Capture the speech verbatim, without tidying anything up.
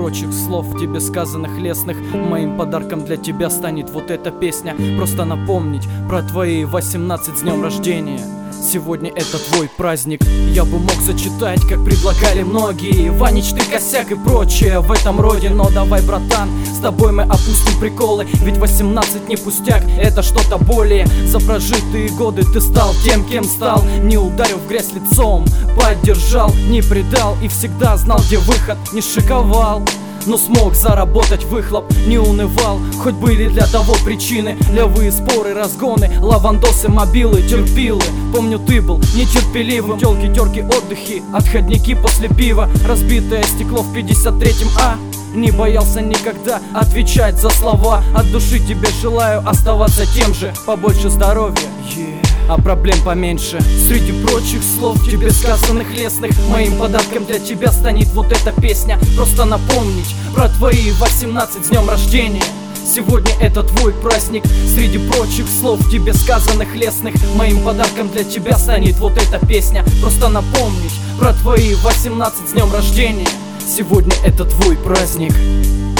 прочих слов тебе сказанных лестных, моим подарком для тебя станет вот эта песня. Просто напомнить про твои восемнадцать с днем рождения. Сегодня это твой праздник. Я бы мог зачитать, как предлагали многие: Ванич, ты косяк и прочее в этом роде. Но давай, братан, с тобой мы опустим приколы, ведь восемнадцать не пустяк, это что-то более. За прожитые годы ты стал тем, кем стал, не ударил в грязь лицом, поддержал, не предал и всегда знал, где выход. Не шиковал, но смог заработать выхлоп, не унывал, хоть были для того причины. Левые споры, разгоны, лавандосы, мобилы, терпилы. Помню, ты был нетерпеливым, тёлки, терки, отдыхи, отходники после пива, разбитое стекло в пятьдесят третьем А. Не боялся никогда отвечать за слова. От души тебе желаю оставаться тем же. Побольше здоровья, yeah, а проблем поменьше. Среди прочих слов тебе сказанных лестных, моим подарком для тебя станет вот эта песня. Просто напомнить про твои восемнадцать с днем рождения. Сегодня это твой праздник. Среди прочих слов тебе сказанных лестных, моим подарком для тебя станет вот эта песня. Просто напомнить про твои восемнадцать с днем рождения. Сегодня это твой праздник.